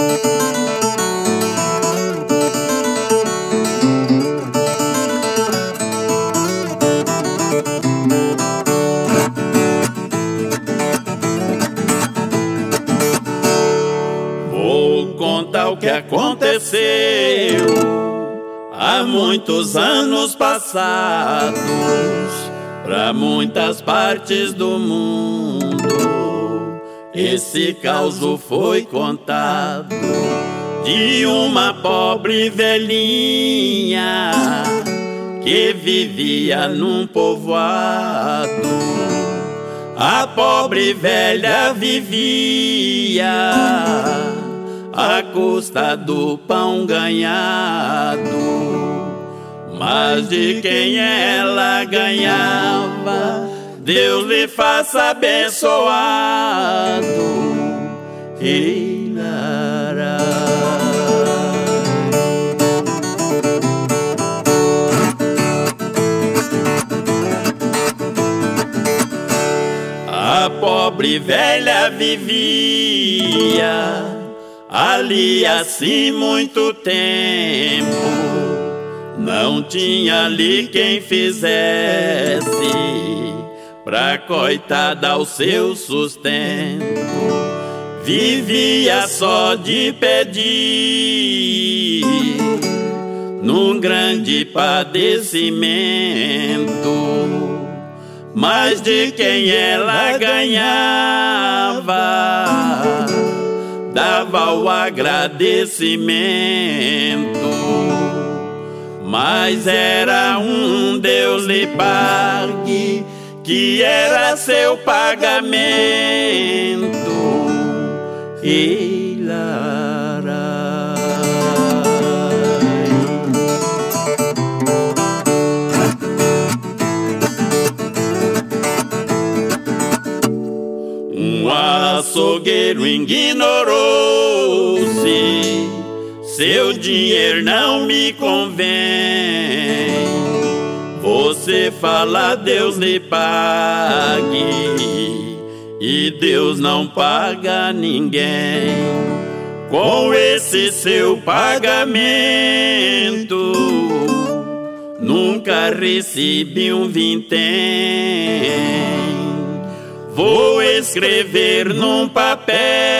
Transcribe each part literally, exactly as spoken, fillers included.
Vou contar o que aconteceu há muitos anos passados, pra muitas partes do mundo. Esse causo foi contado de uma pobre velhinha que vivia num povoado. A pobre velha vivia à custa do pão ganhado, mas de quem ela ganhava, Deus lhe faça abençoado. Ei, lara. A pobre velha vivia ali assim muito tempo, não tinha ali quem fizesse pra coitada o seu sustento. Vivia só de pedir, num grande padecimento, mas de quem ela ganhava, dava o agradecimento. Mas era um Deus lhe pague, que era seu pagamento. Ei, lara. Um açougueiro ignorou-se, seu dinheiro não me convém. Você fala, Deus lhe pague, e Deus não paga ninguém. Com esse seu pagamento, nunca recebi um vintém. Vou escrever num papel,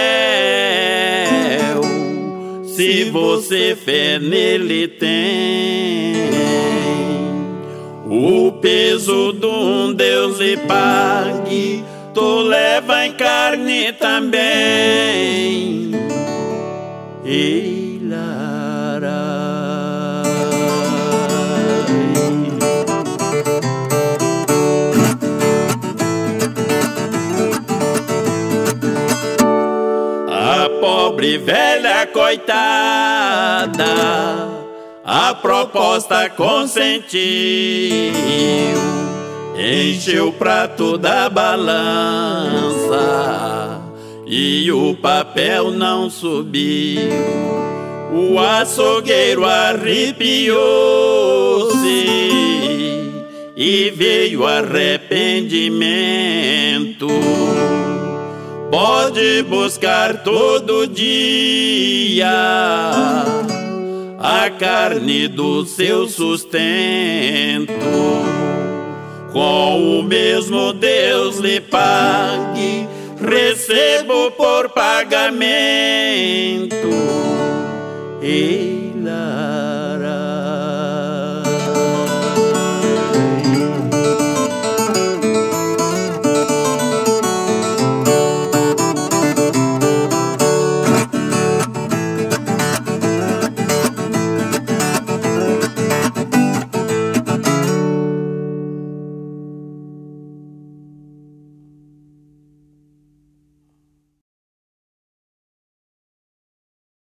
se você fé nele tem, o peso de um Deus lhe pague, tu leva em carne também. Ei, lara. A pobre velha coitada, a proposta consentiu, encheu o prato da balança e o papel não subiu. O açougueiro arrepiou-se e veio arrependimento. Pode buscar todo dia a carne do seu sustento, com o mesmo Deus lhe pague, recebo por pagamento.